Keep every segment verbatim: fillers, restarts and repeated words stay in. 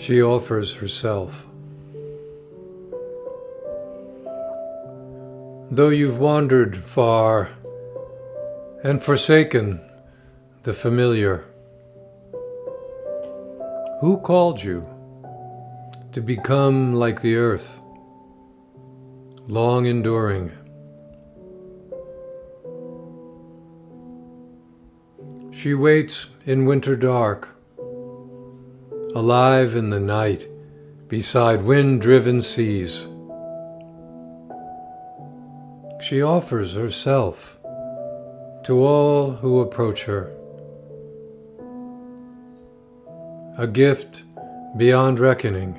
She offers herself. Though you've wandered far and forsaken the familiar, who called you to become like the earth, long enduring? She waits in winter dark, alive in the night beside wind-driven seas. She offers herself to all who approach her, a gift beyond reckoning,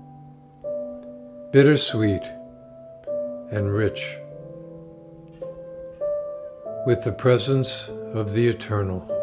bittersweet and rich, with the presence of the eternal.